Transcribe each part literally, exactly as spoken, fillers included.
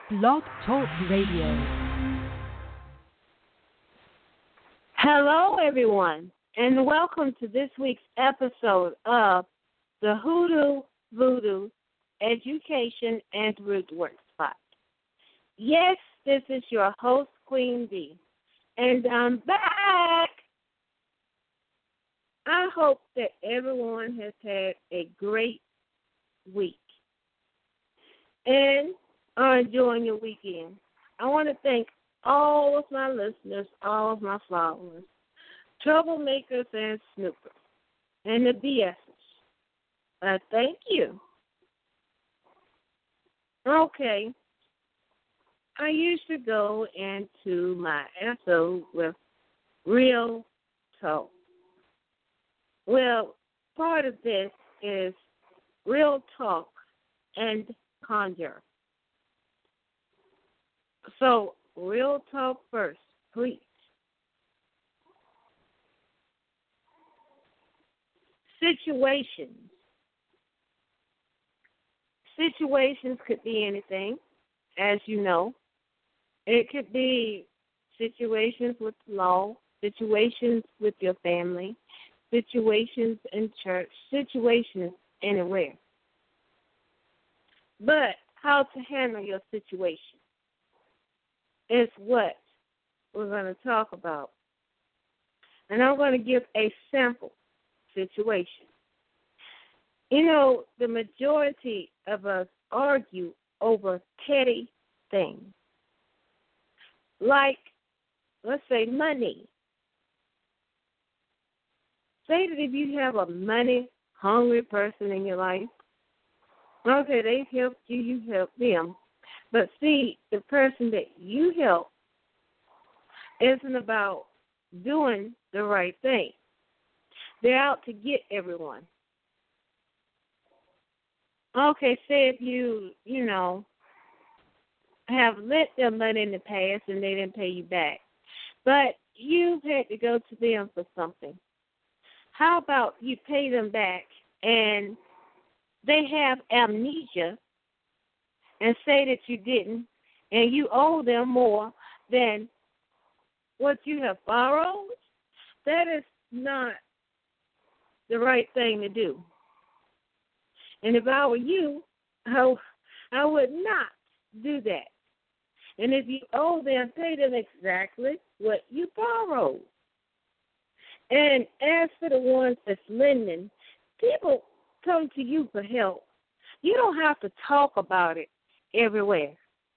Blog Talk Radio. Hello, everyone, and welcome to this week's episode of the Hoodoo Voodoo Education and Root Work Spot. Yes, this is your host, Queen B, and I'm back. I hope that everyone has had a great week and are enjoying your weekend. I want to thank all of my listeners, all of my followers, troublemakers and snoopers, and the B Ss. Uh, thank you. Okay. I used to go into my episode with real talk. Well, part of this is real talk and conjure. So, real talk first, please. Situations. Situations could be anything, as you know. It could be situations with law, situations with your family, situations in church, situations anywhere. But how to handle your situation is what we're going to talk about. And I'm going to give a sample situation. You know, the majority of us argue over petty things. Like, let's say, money. Say that if you have a money-hungry person in your life, okay, they've helped you, you help them. But see, the person that you help isn't about doing the right thing. They're out to get everyone. Okay, say if you, you know, have lent them money in the past and they didn't pay you back, but you've had to go to them for something. How about you pay them back and they have amnesia and say that you didn't and you owe them more than what you have borrowed? That is not the right thing to do. And if I were you, I, I would not do that. And if you owe them, pay them exactly what you borrowed. And as for the ones that's lending, people come to you for help. You don't have to talk about it everywhere.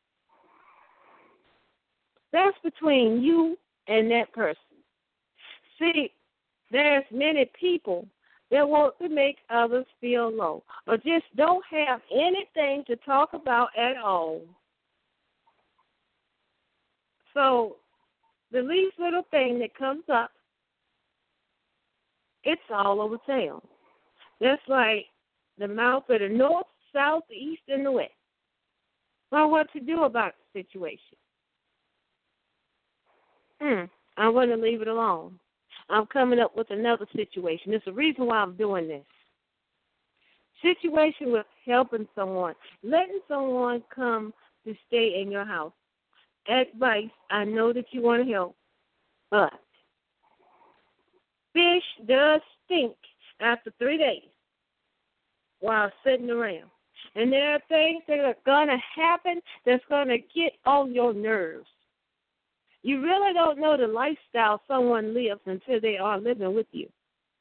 That's between you and that person. See, there's many people that want to make others feel low or just don't have anything to talk about at all. So the least little thing that comes up, it's all over town. That's like the mouth of the north, south, the east, and the west. Well, what to do about the situation? Hmm, I'm going to leave it alone. I'm coming up with another situation. There's a reason why I'm doing this. Situation with helping someone, letting someone come to stay in your house. Advice, I know that you want to help, but fish does stink after three days while sitting around. And there are things that are going to happen that's going to get on your nerves. You really don't know the lifestyle someone lives until they are living with you.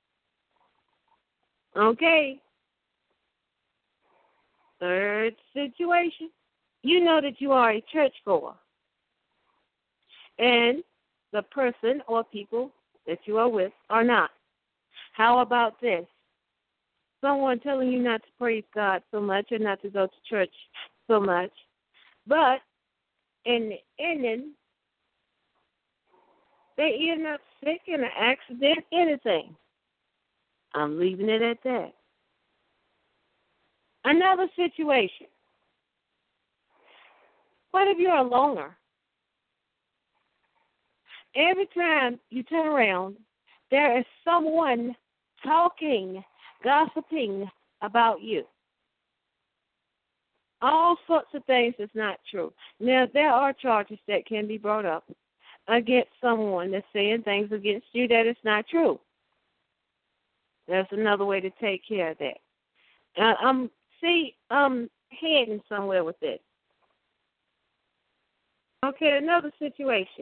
Okay? Third situation. You know that you are a churchgoer. And the person or people that you are with are not. How about this? Someone telling you not to praise God so much or not to go to church so much, but in the ending, they end up sick in an accident, anything. I'm leaving it at that. Another situation. What if you're a loner? Every time you turn around, there is someone talking, gossiping about you. all sorts of things that's not true. Now, there are charges that can be brought up against someone that's saying things against you that is not true. That's another way to take care of that. Uh, I'm see, I'm heading somewhere with this. Okay, another situation.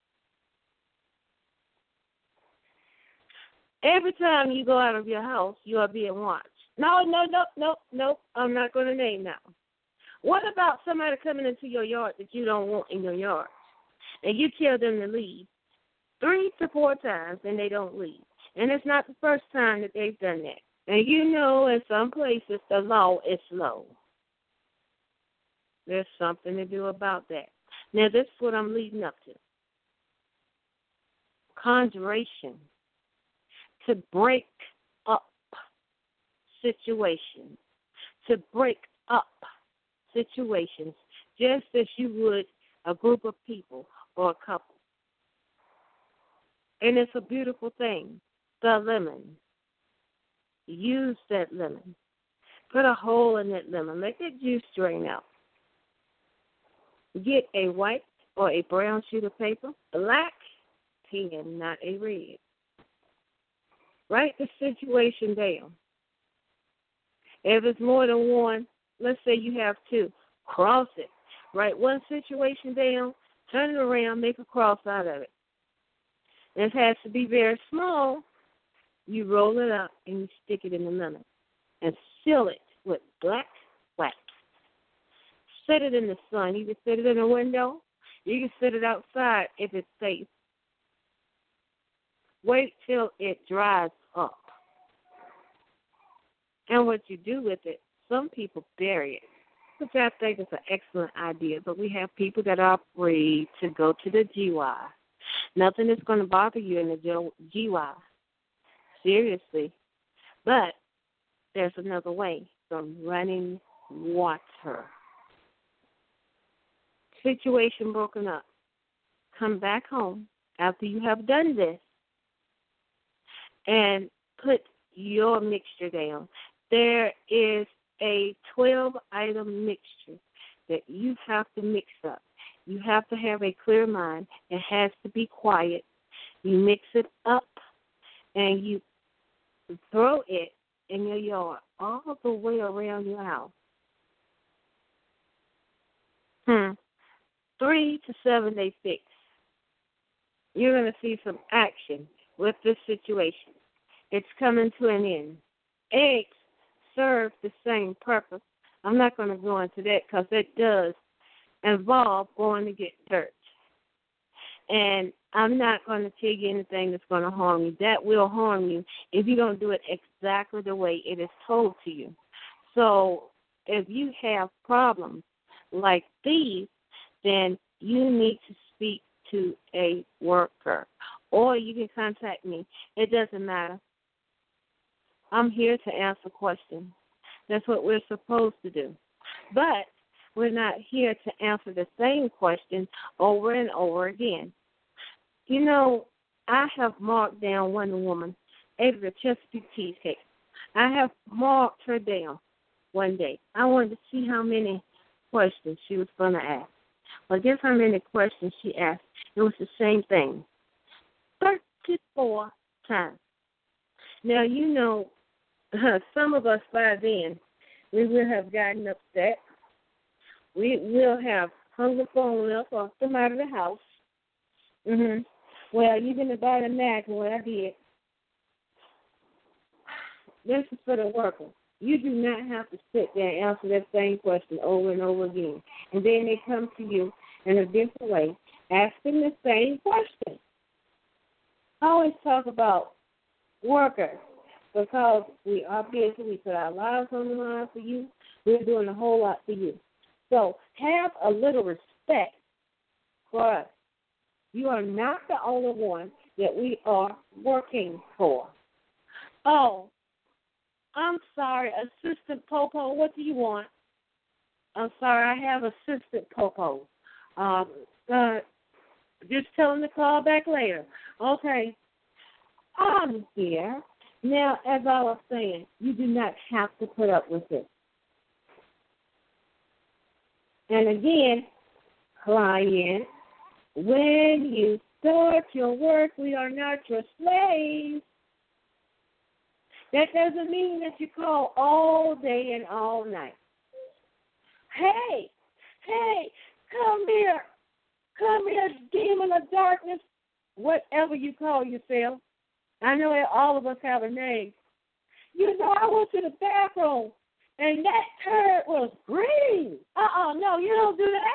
Every time you go out of your house, you are being watched. No, no, no, no, no. I'm not going to name that one. What about somebody coming into your yard that you don't want in your yard, and you tell them to leave three to four times, and they don't leave? And it's not the first time that they've done that. And you know, in some places, the law is low. There's something to do about that. Now, this is what I'm leading up to. Conjuration. To break up situations. To break up situations, just as you would a group of people or a couple. And it's a beautiful thing. The lemon. Use that lemon. Put a hole in that lemon. Let that juice drain out. Get a white or a brown sheet of paper, black pen, not a red. Write the situation down. If it's more than one, let's say you have two, cross it. Write one situation down, turn it around, make a cross out of it. It has to be very small. You roll it up and you stick it in the lemon and seal it with black wax. Set it in the sun. You can set it in a window. You can set it outside if it's safe. Wait till it dries up. And what you do with it, some people bury it, which I think is an excellent idea, but we have people that are afraid to go to the G Y. Nothing is going to bother you in the G Y. Seriously. But there's another way, from running water. Situation broken up. Come back home after you have done this and put your mixture down. There is a twelve-item mixture that you have to mix up. You have to have a clear mind. It has to be quiet. You mix it up, and you throw it in your yard all the way around your house. Hmm. Three to seven day fix. You're going to see some action with this situation. It's coming to an end. Eggs serve the same purpose. I'm not going to go into that because it does involve going to get dirt. And I'm not going to tell you anything that's going to harm you. That will harm you if you don't do it exactly the way it is told to you. So if you have problems like these, then you need to speak to a worker. Or you can contact me. It doesn't matter. I'm here to answer questions. That's what we're supposed to do. But we're not here to answer the same question over and over again. You know, I have marked down one woman, Ada Chesapeake Cheesecake. I have marked her down one day. I wanted to see how many questions she was going to ask. Well, guess how many questions she asked? It was the same thing. thirty-four times. Now, you know, some of us by then, we will have gotten upset. We will have hung the phone up or come out of the house. Mm-hmm. Well, you can about imagine what I did. This is for the worker. You do not have to sit there and answer that same question over and over again. And then they come to you in a different way, asking the same question. I always talk about workers because we are busy. We put our lives on the line for you. We're doing a whole lot for you. So have a little respect for us. You are not the only one that we are working for. Oh, I'm sorry, Assistant Popo, what do you want? I'm sorry, I have Assistant Popo. Um, uh, just tell him to call back later. Okay. I'm here. Now, as I was saying, you do not have to put up with it. And again, client, when you start your work, we are not your slaves. That doesn't mean that you call all day and all night. Hey, hey, come here. Come here, demon of darkness, whatever you call yourself. I know that all of us have a name. You know, I went to the bathroom, and that turd was green. Uh-uh, no, you don't do that.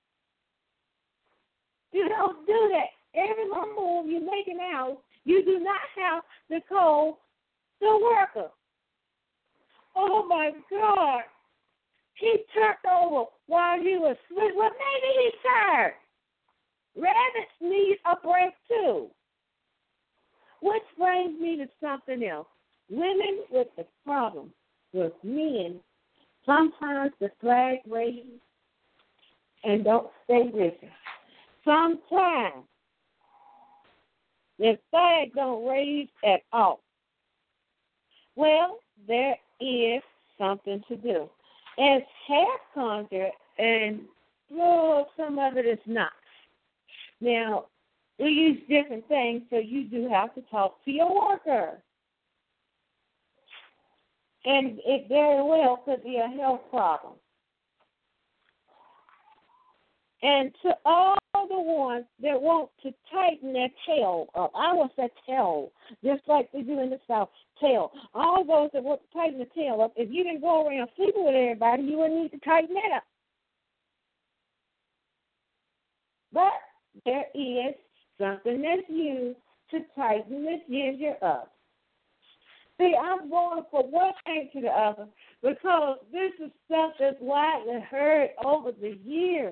You don't do that. Every little move you make now, you do not have to call the worker. Oh, my God. He turned over while he was asleep. Well, maybe he's tired. Rabbits need a break, too. Which brings me to something else. Women with the problem with men, sometimes the flag raises and don't stay with it. Sometimes the flag don't raise at all. Well, there is something to do. It's half conquered, and well, some of it is not. Now, we use different things, so you do have to talk to your worker. And it very well could be a health problem. And to all the ones that want to tighten their tail up, I want that tail, just like they do in the South, tail. All those that want to tighten the tail up, if you didn't go around sleeping with everybody, you wouldn't need to tighten it up. But there is something that's used to tighten the ginger up. See, I'm going from one thing to the other because this is stuff that's widely heard over the years.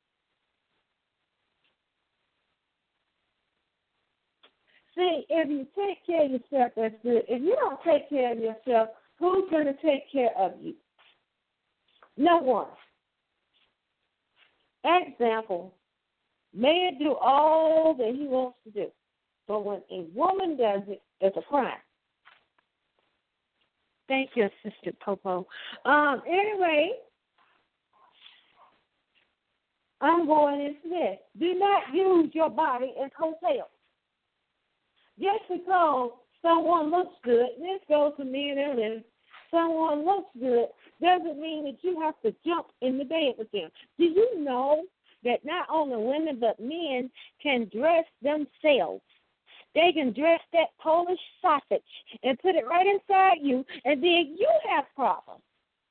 See, if you take care of yourself, that's good. If you don't take care of yourself, who's going to take care of you? No one. Example, man do all that he wants to do. But when a woman does it, it's a crime. Thank you, Sister Popo. Um, anyway, I'm going into this. Do not use your body as hotels. Just because someone looks good, and this goes to men and women, someone looks good doesn't mean that you have to jump in the bed with them. Do you know that not only women but men can dress themselves? They can dress that Polish sausage and put it right inside you, and then you have problems.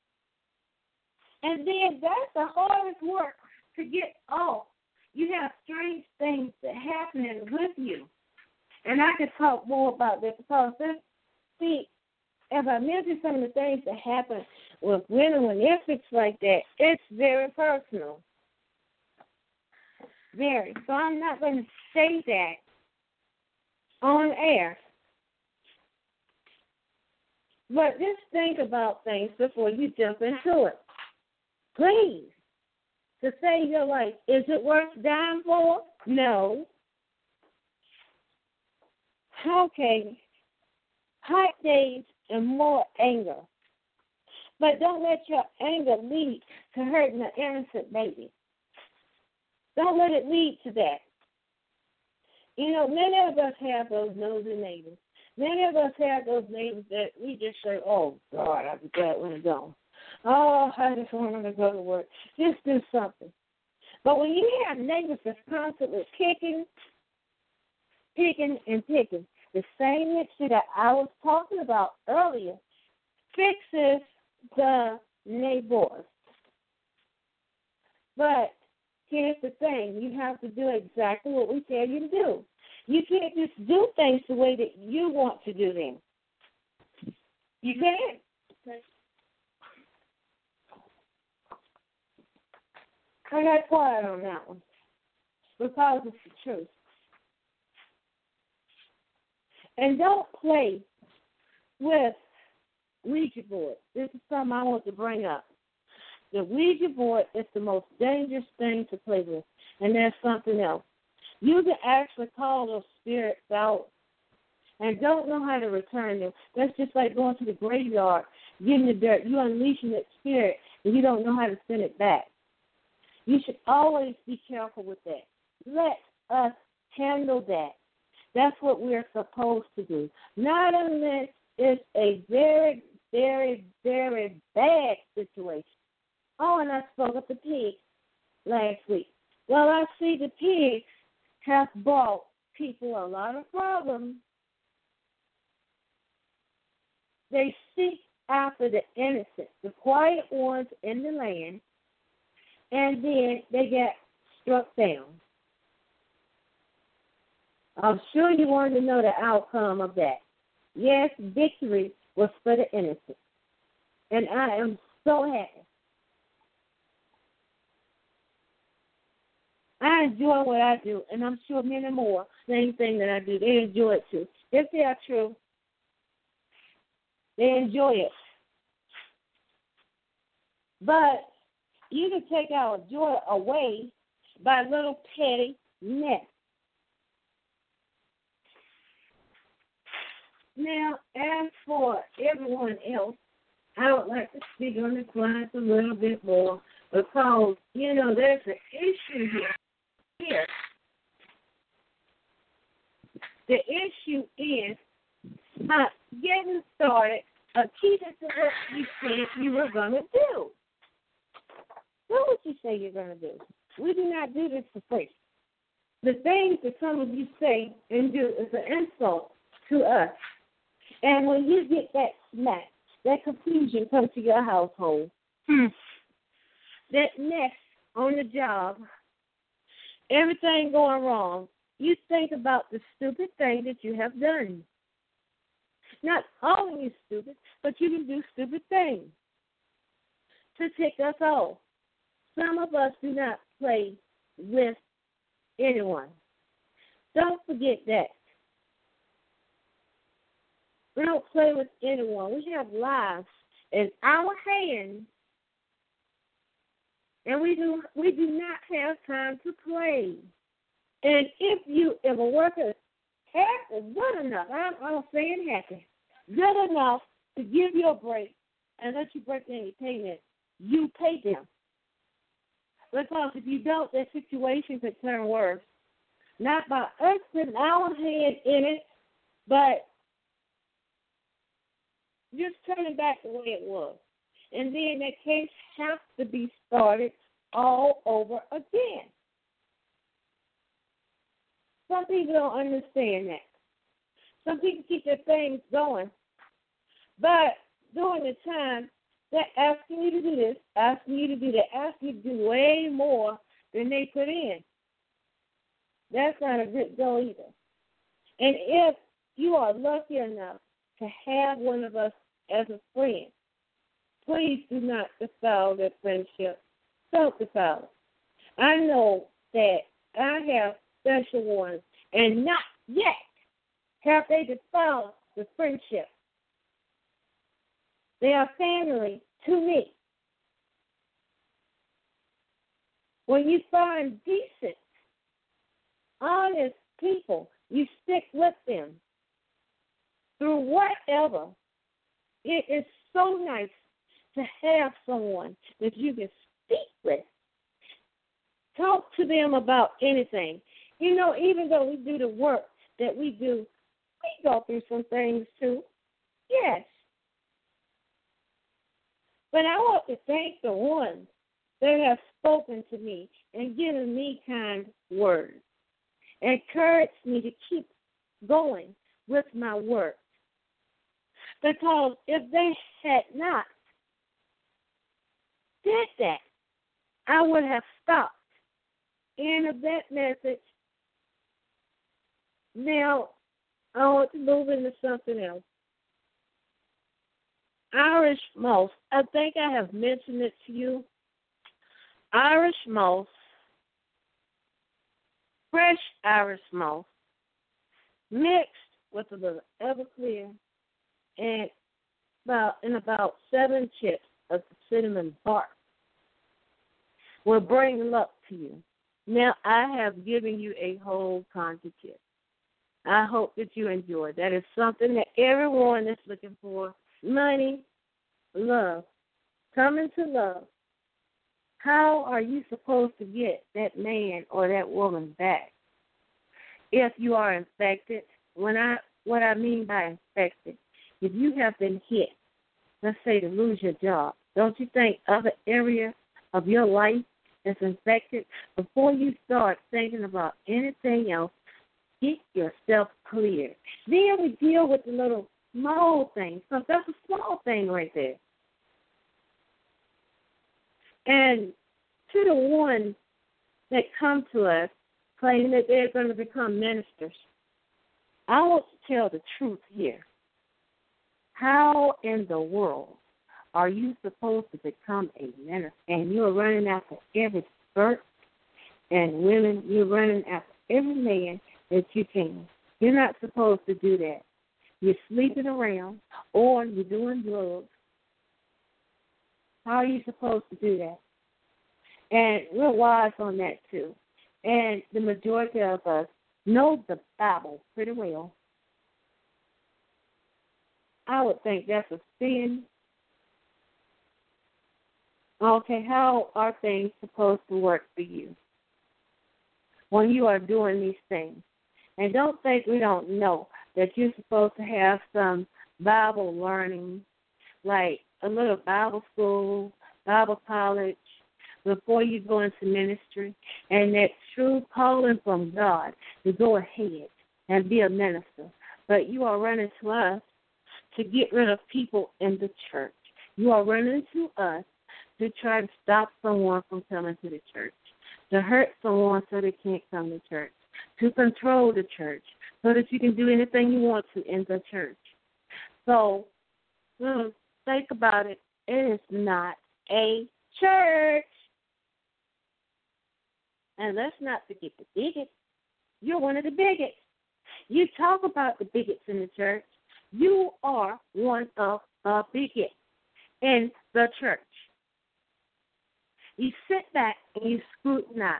And then that's the hardest work to get off. You have strange things that happen with you. And I can talk more about that because, this, see, if I mention some of the things that happen with women when they're fixed like that, it's very personal. Very. So I'm not going to say that on air. But just think about things before you jump into it. Please. To save your life. Is it worth dying for? No. Okay. Hot days and more anger. But don't let your anger lead to hurting an innocent baby. Don't let it lead to that. You know, many of us have those nosy neighbors. Many of us have those neighbors that we just say, oh, God, I'll be glad when it's gone. Oh, I just want them to go to work. Just do something. But when you have neighbors that's constantly picking, picking, and picking, the same mixture that I was talking about earlier fixes the neighbors. But here's the thing. You have to do exactly what we tell you to do. You can't just do things the way that you want to do them. You can't. I got quiet on that one because it's the truth. And don't play with Ouija board. This is something I want to bring up. The Ouija board is the most dangerous thing to play with, and there's something else. You can actually call those spirits out and don't know how to return them. That's just like going to the graveyard, getting the dirt. You're unleashing that spirit, and you don't know how to send it back. You should always be careful with that. Let us handle that. That's what we're supposed to do. Not unless it's a very, very, very bad situation. Oh, and I spoke of the pigs last week. Well, I see the pigs have brought people a lot of problems. They seek after the innocent, the quiet ones in the land, and then they get struck down. I'm sure you wanted to know the outcome of that. Yes, victory was for the innocent. And I am so happy. I enjoy what I do, and I'm sure many more, same thing that I do, they enjoy it too. If they are true, they enjoy it. But you can take our joy away by little petty nets. Now, as for everyone else, I would like to speak on this line a little bit more because, you know, there's an issue here. here. The issue is not getting started or keeping to what you said you were going to do. What would you say you're going to do? We do not do this for free. The things that some of you say and do is an insult to us. And when you get that smack, that confusion comes to your household, hmm. that mess on the job, everything going wrong, you think about the stupid thing that you have done. Not all of you stupid, but you can do stupid things to tick us off. Some of us do not play with anyone. Don't forget that. We don't play with anyone. We have lives in our hands, and we do we do not have time to play. And if you if a worker is good enough, I don't say it happy, good enough to give you a break and let you break any payment, you pay them. Because if you don't, that situation could turn worse. Not by us putting our hand in it, but just turn it back the way it was. And then that case has to be started all over again. Some people don't understand that. Some people keep their things going. But during the time, they're asking you to do this, asking you to do that, asking you to do way more than they put in. That's not a good go either. And if you are lucky enough to have one of us as a friend, please do not defile that friendship. Don't defile it. I know that I have special ones, and not yet have they defiled the friendship. They are family to me. When you find decent, honest people, you stick with them through whatever. It is so nice to have someone that you can speak with. Talk to them about anything. You know, even though we do the work that we do, we go through some things too. Yes. But I want to thank the ones that have spoken to me and given me kind words, encouraged me to keep going with my work. Because if they had not did that, I would have stopped. End of that message. Now, I want to move into something else. Irish moss. I think I have mentioned it to you. Irish moss, fresh Irish moss, mixed with a little Everclear and about and about seven chips of cinnamon bark will bring luck to you. Now, I have given you a whole conjure kit. I hope that you enjoy. That is something that everyone is looking for. Money, love, coming to love. How are you supposed to get that man or that woman back if you are infected? When I what I mean by infected, if you have been hit, let's say to lose your job, don't you think other area of your life is infected? Before you start thinking about anything else, get yourself cleared. Then we deal with the little small things, because that's a small thing right there. And to the ones that come to us claiming that they're going to become ministers, I want to tell the truth here. How in the world are you supposed to become a minister? And you're running after every spurt and women, you're running after every man that you can. You're not supposed to do that. You're sleeping around or you're doing drugs. How are you supposed to do that? And we're wise on that too. And the majority of us know the Bible pretty well. I would think that's a sin. Okay, how are things supposed to work for you when you are doing these things? And don't think we don't know that you're supposed to have some Bible learning, like a little Bible school, Bible college, before you go into ministry, and that true calling from God to go ahead and be a minister. But you are running to us to get rid of people in the church. You are running to us to try to stop someone from coming to the church, to hurt someone so they can't come to church, to control the church so that you can do anything you want to in the church. So mm, think about it. It is not a church. And let's not forget the bigots. You're one of the bigots. You talk about the bigots in the church. You are one of the bigots in the church. You sit back and you scrutinize.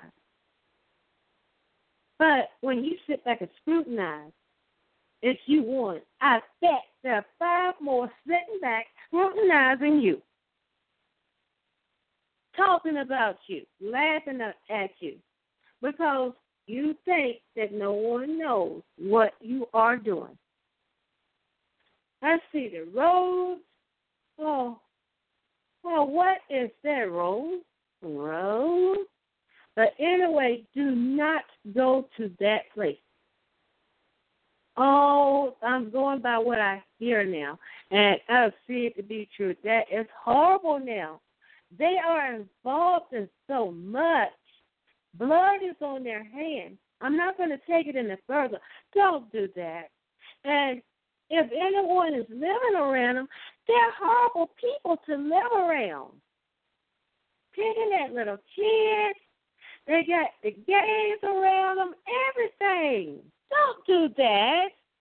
But when you sit back and scrutinize, it's you one. I bet there are five more sitting back scrutinizing you, talking about you, laughing at you, because you think that no one knows what you are doing. I see the roads. Oh, well, what is that road? Road? But anyway, do not go to that place. Oh, I'm going by what I hear now, and I see it to be true. That is horrible now. They are involved in so much. Blood is on their hands. I'm not going to take it any further. Don't do that. And if anyone is living around them, they're horrible people to live around. Picking at little kids. They got the gays around them, everything. Don't do that.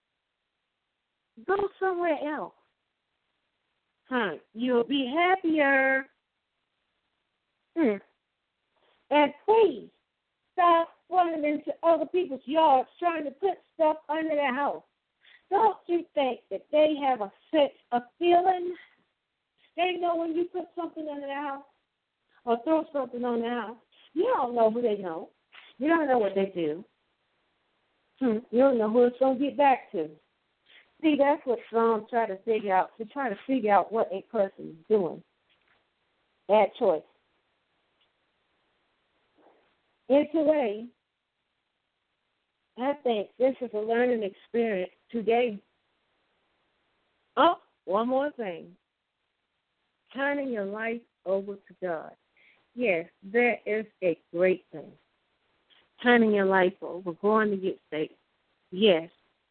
Go somewhere else. Huh? You'll be happier. Hmm. And please, stop running into other people's yards trying to put stuff under their house. Don't you think that they have a sense of feeling? They know when you put something under their house or throw something on their house. You don't know who they know. You don't know what they do. Hmm. You don't know who it's going to get back to. See, that's what some try to figure out, to try to figure out what a person is doing. Bad choice. It's a way. I think this is a learning experience today. Oh, one more thing. Turning your life over to God. Yes, that is a great thing. Turning your life over, going to get saved. Yes.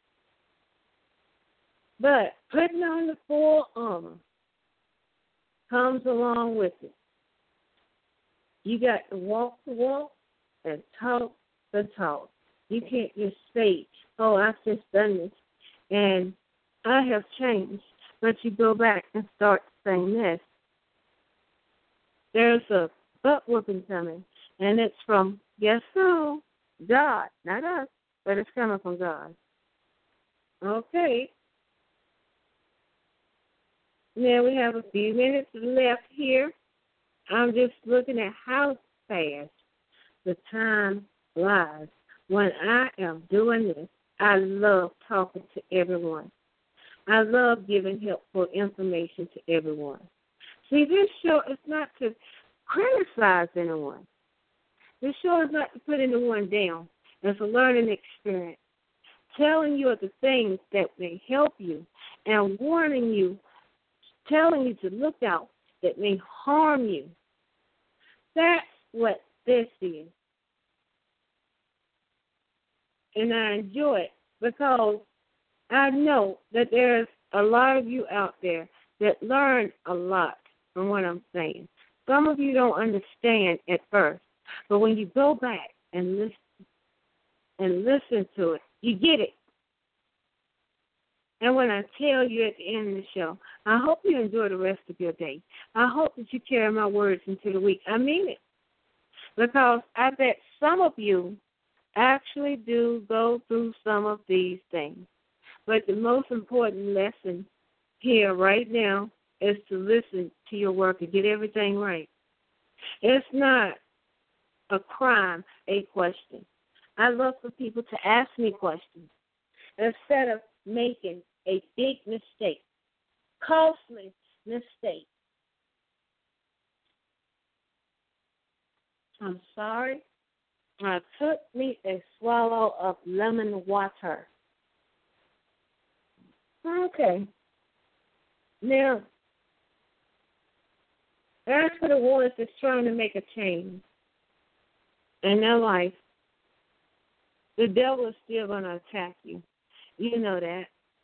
But putting on the full armor comes along with it. You got to walk the walk and talk the talk. You can't just say, oh, I've just done this, and I have changed. But you go back and start saying this. There's a butt whooping coming, and it's from, guess who? God, not us, but it's coming from God. Okay. Now we have a few minutes left here. I'm just looking at how fast the time flies. When I am doing this, I love talking to everyone. I love giving helpful information to everyone. See, this show is not to criticize anyone. This show is not to put anyone down. It's a learning experience, telling you of the things that may help you and warning you, telling you to look out that may harm you. That's what this is. And I enjoy it because I know that there's a lot of you out there that learn a lot from what I'm saying. Some of you don't understand at first, but when you go back and listen and listen to it, you get it. And when I tell you at the end of the show, I hope you enjoy the rest of your day. I hope that you carry my words into the week. I mean it. Because I bet some of you actually do go through some of these things. But the most important lesson here right now is to listen to your work and get everything right. It's not a crime, a question. I love for people to ask me questions instead of making a big mistake, costly mistake. I'm sorry. I took me a swallow of lemon water. Okay. Now, as for the ones that's trying to make a change in their life, the devil is still going to attack you. You know that.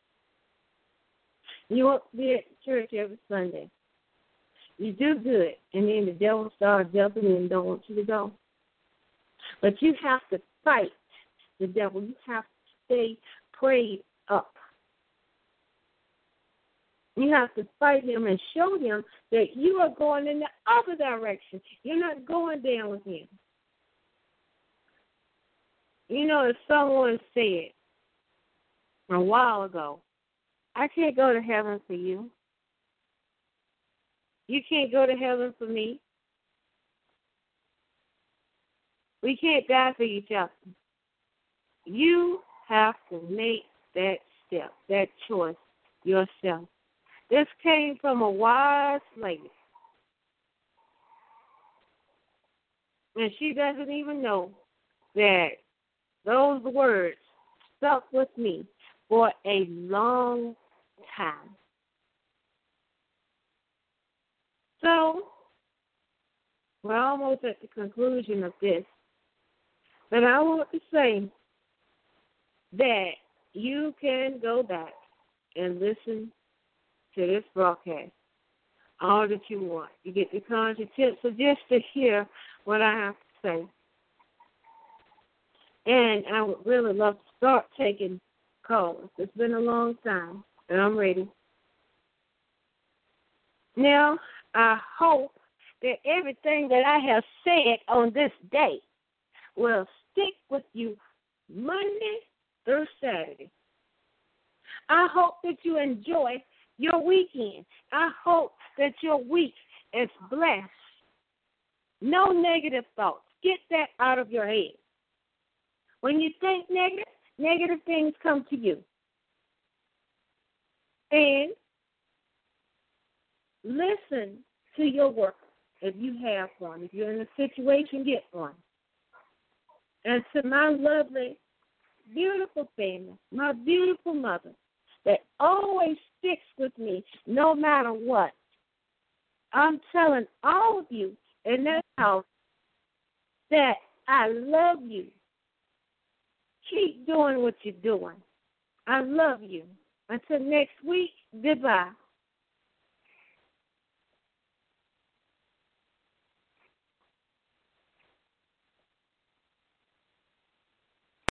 You want to be at church every Sunday. You do good, and then the devil starts jumping in and don't want you to go. But you have to fight the devil. You have to stay prayed up. You have to fight him and show him that you are going in the other direction. You're not going down with him. You know, as someone said a while ago, I can't go to heaven for you. You can't go to heaven for me. We can't die for each other. You have to make that step, that choice yourself. This came from a wise lady. And she doesn't even know that those words stuck with me for a long time. So, we're almost at the conclusion of this. But I want to say that you can go back and listen to this broadcast all that you want. You get the content tips, so just to hear what I have to say. And I would really love to start taking calls. It's been a long time, and I'm ready. Now, I hope that everything that I have said on this day will stick with you Monday through Saturday. I hope that you enjoy your weekend. I hope that your week is blessed. No negative thoughts. Get that out of your head. When you think negative, negative things come to you. And listen to your worker if you have one. If you're in a situation, get one. And to my lovely, beautiful family, my beautiful mother, that always sticks with me no matter what. I'm telling all of you in that house that I love you. Keep doing what you're doing. I love you. Until next week, goodbye.